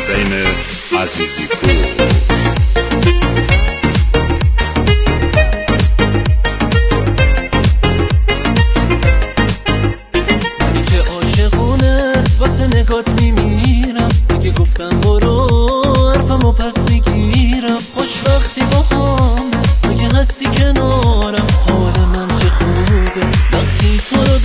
حسین عزیزی پور. نگات میمیرم دیگه گفتم برو حرفمو پس میگیرم. خوش وقتی با همه اگه هستی کنارم. حال من چه خوبه وقتی تو رو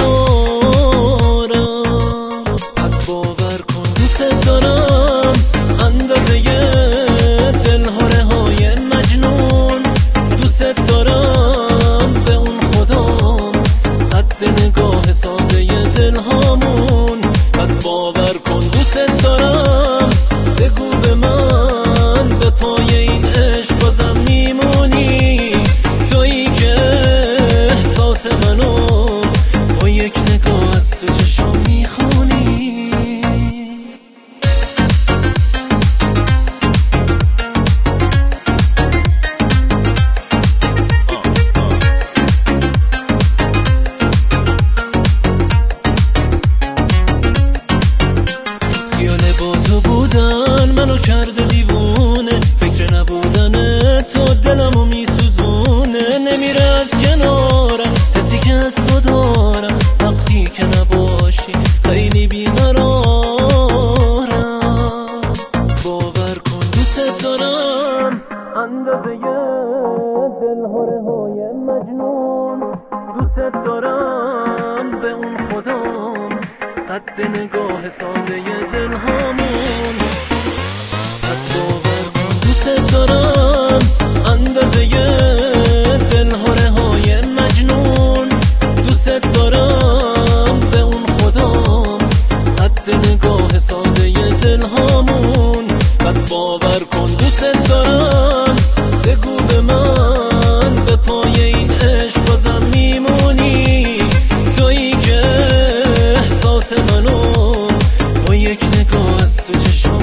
دارم. پس باور کن دوست دارم اندازه دلهاره های مجنون. دوست دارم به اون خدام قد نگاه ساده دلهامون. پس باور کن دوست دارم بگو به من به پای این عشق بازم میمونی. تویی که احساس منو با یک نگاه از تو چشم میخونی. با تو بودن منو کرده دیوونه. فکر نبودن تو دلمو میسوزونه. نمیره از کنارم حسی که از تو دارم. وقتی که نباشی خیلی بیقرارم. باور کن دوست دارم اندازه دلهاره های مجنون. دوست دارم به اون خدام قد نگاه ساده دلهامون. پس باور کن دوست دارم اندازه دلهاره های مجنون. دوست دارم به اون خدام قد نگاه ساده دلهامون. پس باور کن دوست دارم بگو به من به پای این عشق بازم میمونی. تویی که احساس منو با یک نگاه از تو چشم